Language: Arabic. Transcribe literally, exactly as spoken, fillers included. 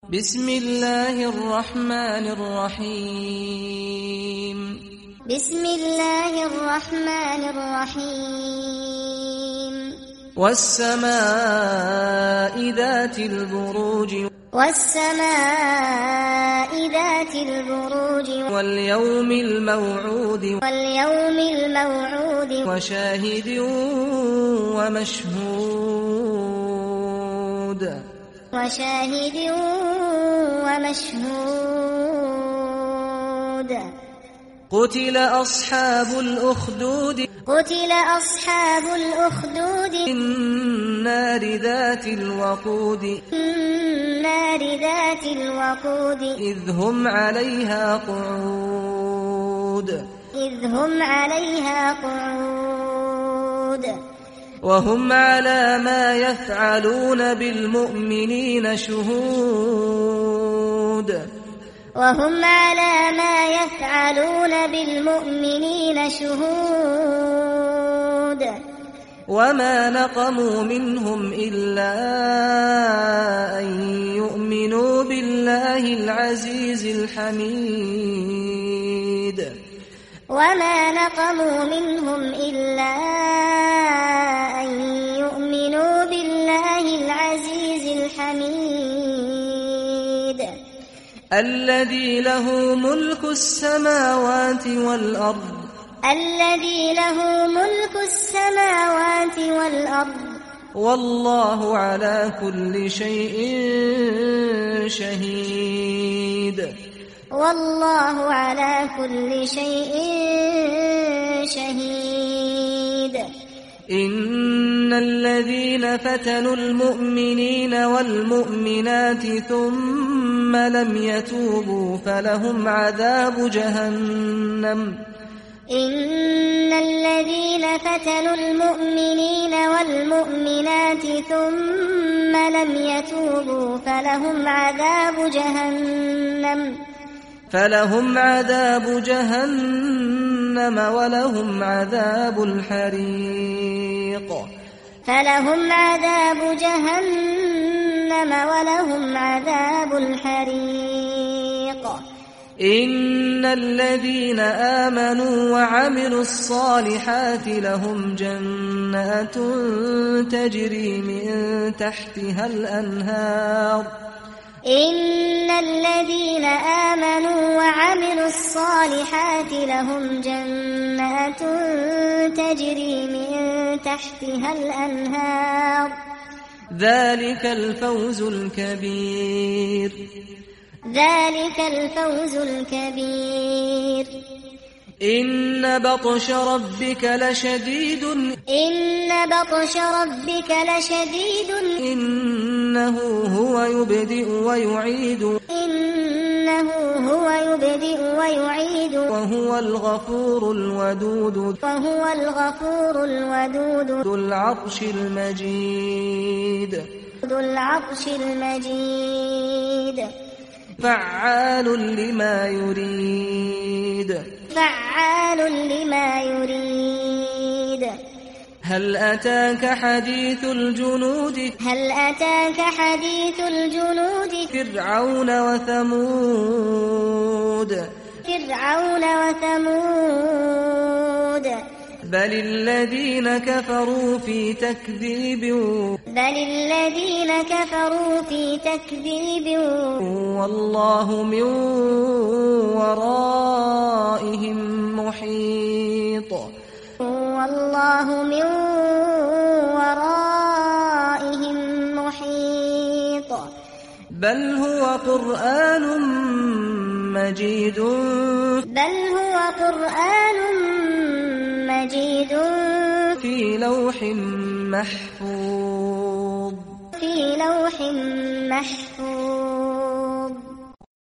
بسم الله الرحمن الرحيم بسم الله الرحمن الرحيم والسماء ذات البروج والسماء ذات البروج واليوم الموعود واليوم الموعود وشاهد ومشهود وشاهد ومشهود قتل أصحاب الأخدود قتل أصحاب الأخدود النار ذات الوقود النار ذات الوقود إذ هم عليها قعود إذ هم عليها قعود وهم على ما يفعلون بالمؤمنين شهود وهم على ما يفعلون بالمؤمنين شهود وما نقموا منهم إلا أن يؤمنوا بالله العزيز الحميد وما نقموا منهم إلا أن يؤمنوا بالله العزيز الحميد الذي له ملك السماوات والأرض الذي له ملك السماوات والأرض والله على كل شيء شهيد والله على كل شيء شهيد إن الذين فتنوا المؤمنين والمؤمنات ثم لم يتوبوا فلهم عذاب جهنم إن الذين فتنوا المؤمنين والمؤمنات ثم لم يتوبوا فلهم عذاب جهنم فلهم عذاب جهنم ولهم عذاب الحريق فلهم عذاب جهنم ولهم عذاب الحريق إن الذين آمنوا وعملوا الصالحات لهم جنات تجري من تحتها الأنهار إن الذين آمنوا وعملوا الصالحات لهم جنات تجري من تحتها الأنهار ذلك الفوز الكبير ذلك الفوز الكبير إن بطش ربك لشديد إن بطش ربك لشديد إنه هو يبدئ ويعيد إنه هو يبدئ ويعيد وهو الغفور الودود وهو الغفور الودود ذو العرش المجيد ذو العرش المجيد فعال لما يريد فعال لما يريد هل أتاك حديث الجنود هل أتاك حديث الجنود فرعون وثمود فرعون وثمود بل الذين كفروا في تكذيب بل الذين كفروا في تكذيب والله من ورائهم محيط والله من ورائهم محيط بل هو قرآن مجيد بل هو قرآن مجيد في لوح محفوظ في لوح محفوظ